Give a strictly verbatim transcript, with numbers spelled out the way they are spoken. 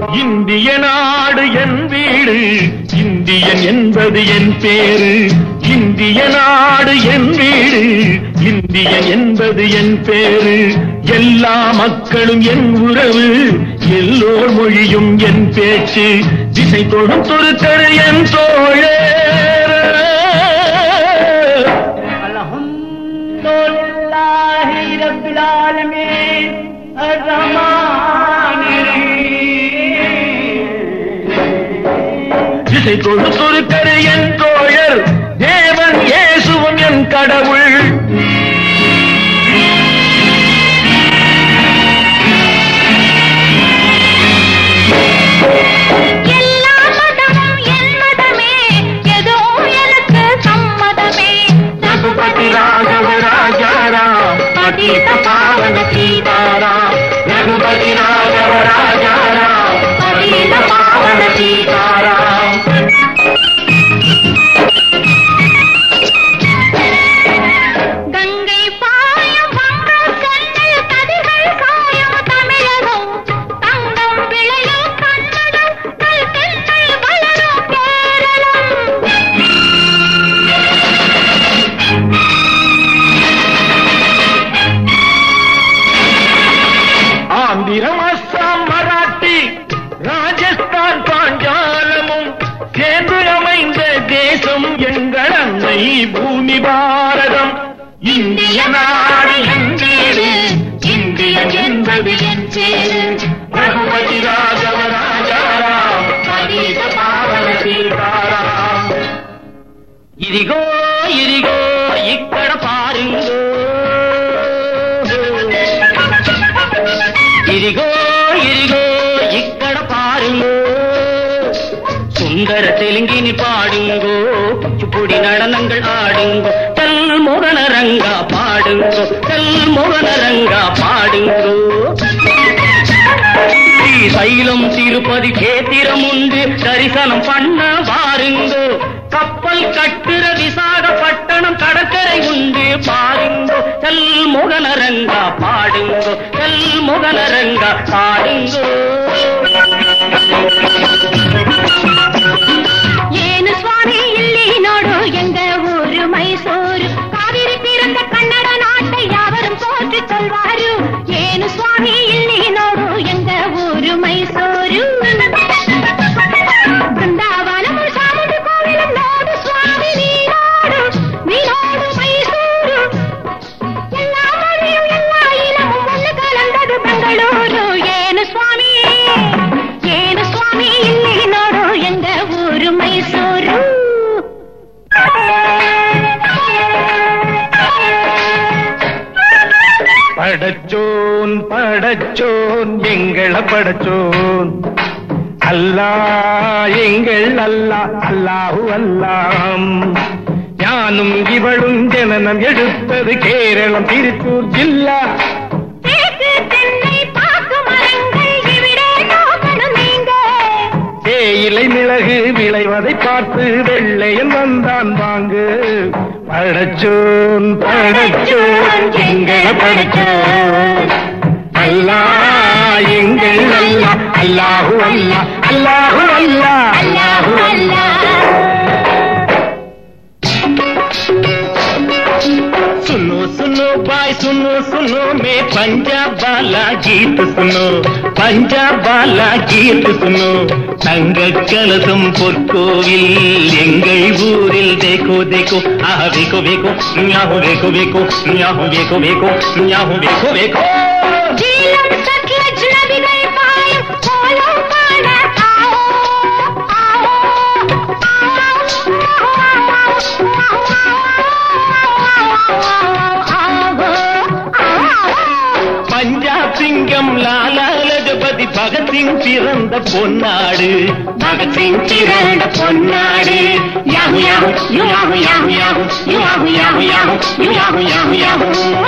இந்திய நாடு என் வீடு, இந்தியன் என்பது என் பேரு. இந்திய நாடு என் வீடு, இந்தியன் என்பது என் பேரு. எல்லா மக்களும் என் உறவு, எல்லோர் மொழியும் என் பேச்சு. திசை தொடும் துருக்கரு என் தோழே. அல்ஹம்துலில்லாஹி ரப்பில் ஆலமீன் திசை தொடு துருக்கரு என் தோழர், தேவன் இயேசுவும் என் கடவுள். पावन सीताराम रघुपति राघव राजा राम पतित पावन सीताराम. गंगை பாயும் வங்கக் கண்ணில் கதிர்கள் காயும் தமிழகம், தங்கம் விளையும் கன்னடம், கல்கென்னை வளரும் கேரளம். ஆந்திரம், அஸ்ஸாம், மராட்டி, ராஜஸ்தான், பாஞ்சாலமும் சேர்ந்து அமைந்த தேசம் எங்கள் அன்னை பூமி பாரதம். இந்திய நாடு என் வீடு, இந்தியன் என்பது என் பேரு. ரகுபதி ராகவ ராஜாராம் பதீத பாவன சீதாராம். ఇదిగో ఇదిగో ఇక్కడ పారింగో, ఇదిగో ఇదిగో ఇక్కడ పారింగో. சுந்தர தெலுங்கினி பாடுங்கோ, குச்சிப்புடி நடனங்கள் ஆடுங்கோ. தெல் முகனரங்கா பாடுங்கோ, தெல் முகனரங்கா பாடுங்கோ. ஸ்ரீசைலம் திருப்பதி கேத்திரம் உண்டு, தரிசனம் பண்ண வாருங்கோ. கப்பல் கட்டுற விசாகப்பட்டணம் கடற்கரை உண்டு பாருங்கோ. தெல் முகனரங்கா பாடுங்கோ, தெல் முகனரங்கா பாடுங்கோ. ಏನು ಸ್ವಾಮಿ ಇಲ್ಲಿ ನೋಡು ಎಂಗ ಊರು ಮೈಸೂರು, ಕಾವೇರಿ ತೀರದ ಕನ್ನಡ ನಾಟை யாவரும் போற்றி சொல்வாரு. ಏನು ಸ್ವಾಮಿ ಇಲ್ಲಿ ನೋಡು ಎಂಗ ಊರು ಮೈಸೂರು, ಬೃಂದಾವನము ಚಾಮುಂಡಿ ಕೋವಿಲು ನೋಡು ಸ್ವಾಮಿ ನೀನೋಡು, ನೀನೋಡು ಮೈಸೂರು. ಎಲ್ಲಾ ಮொழியும் ಎಲ್ಲಾ இனமும் ஒன்று கலந்தது பெங்களூரு. ಏನು ಸ್ವಾಮಿ ಏನು ಸ್ವಾಮಿ ಇಲ್ಲಿ ನೋಡು ಎಂಗ ಊರು ಮೈಸೂರು. படச்சோன் படச்சோன் எங்கள படச்சோன், அல்லா எங்கள் அல்லா அல்லாஹு அல்லாம். ஞானும் இவளும் ஜனனம் எடுத்தது கேரளம் திருச்சூர் ஜில்லா. தேயிலை மிளகு விளைவதை பார்த்து வெள்ளையன் வந்தான் வாங்கு. படச்சோன் படச்சோன் எங்கள படச்சோன், அல்லா எங்கள் அல்லா அல்லாஹு அல்லா அல்லாஹு அல்லா அல்லாஹு அல்லா. सुनो सुनो भाई सुनो सुनो मैं पंजाब वाला गीत सुनो, पंजाब वाला गीत सुनो. தங்க கலசம் பொற்கோவில் எங்கள் ஊரில் தேக்கோ தேக்கோ, ஆஹ வேக்கோ வேக்கோ ஞாஹோ வேக்கோ வேக்கோ ஞாஹோ வேக்கோ வேக்கோ ஞாஹோ வேக்கோ வேக்கோ. பஞ்சாப் சிங்கம் லாலா லஜபதி பகத்சிங் பிறந்த பொன்னாடு, பகத்சிங் பிறந்த பொன்னாடு. Yahoo yahoo yahoo yahoo yahoo yahoo yahoo yahoo yahoo yahoo yahoo.